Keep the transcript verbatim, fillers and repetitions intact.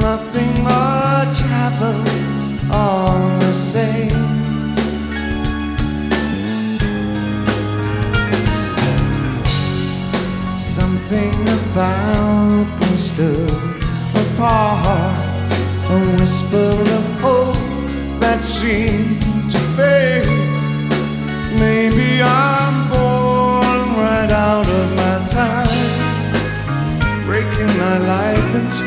nothing much happened, all the same. Something about me stood apart, a whisper of hope that seemed to fade. Maybe I'm born right out of my time, breaking my life into